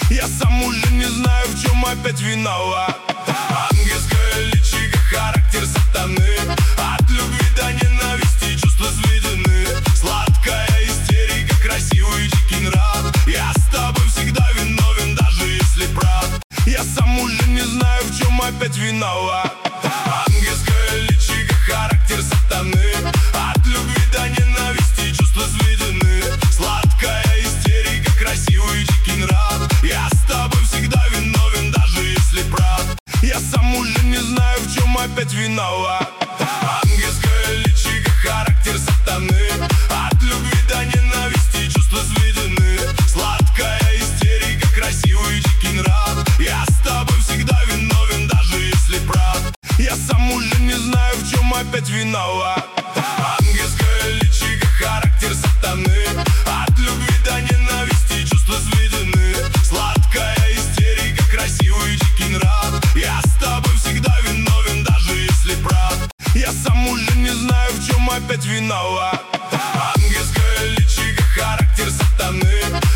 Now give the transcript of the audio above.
Я сам уже не знаю, в чем опять виноват. Ангельская личико, характер сатаны. От любви до ненависти чувства сведены. Сладкая истерика, красивый дикий нрав. Я с тобой всегда виновен, даже если прав. Я сам уже не знаю, в чем опять виноват. Ангельская личико, характер сатаны. От любви до ненависти чувства сведены. Сладкая истерика, красивый дикий нрав. Я с тобой всегда виновен, даже если прав. Я сам уже не знаю, в чем опять виноват. Ангельская личико, характер сатаны. От любви до ненависти чувства сведены. Сладкая истерика, красивый дикий нрав. Я с тобой всегда виновен, даже если прав. Я сам уже не знаю, в чем опять виноват. Ангельская личико, характер сатаны. От любви до ненависти чувства сведены. Сладкая истерика, красивый дикий нрав. Я с тобой всегда виновен, даже если прав. Я сам уже не знаю, в чем опять виноват. Ангельская личико, характер сатаны.